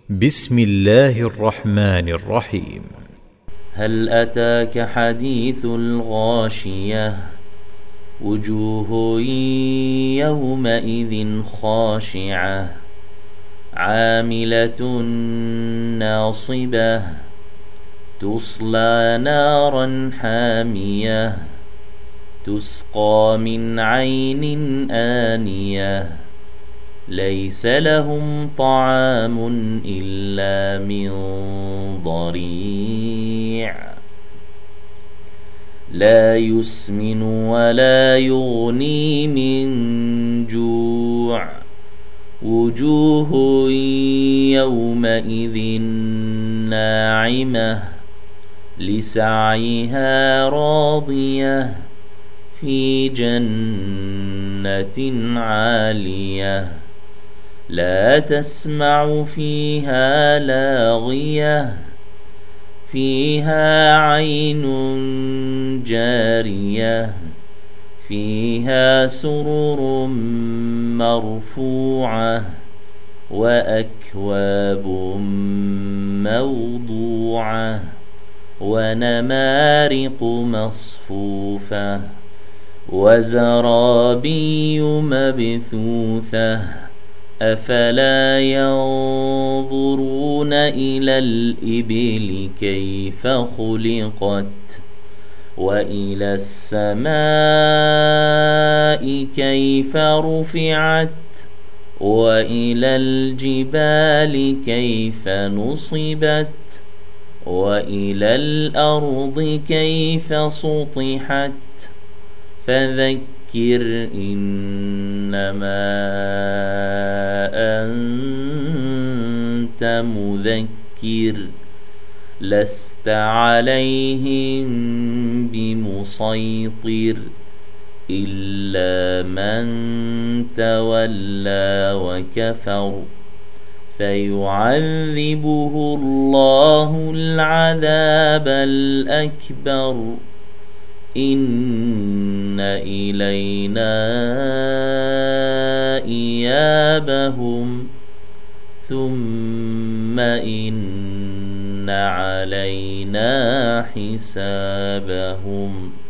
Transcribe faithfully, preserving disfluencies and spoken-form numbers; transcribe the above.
بسم الله الرحمن الرحيم. هل أتاك حديث الغاشية وجوه يومئذ خاشعة عاملة ناصبة تصلى نارا حامية تسقى من عين آنية ليس لهم طعام إلا من ضريع لا يسمن ولا يغني من جوع وجوه يومئذ ناعمة لسعيها راضية في جنة عالية لا تسمع فيها لاغية فيها عين جارية فيها سرر مرفوعة وأكواب موضوعة ونمارق مصفوفة وزرابي مبثوثة أفلا ينظرون إلى الإبل كيف خلقت وإلى السماء كيف رفعت وإلى الجبال كيف نصبت وإلى الأرض كيف سطحت فذكر إنما أنت مذكر لست عليهم بمسيطر إلا من تولى وكفر فيعذبه الله العذاب الأكبر إن إلينا إيابهم ثم إن علينا حسابهم.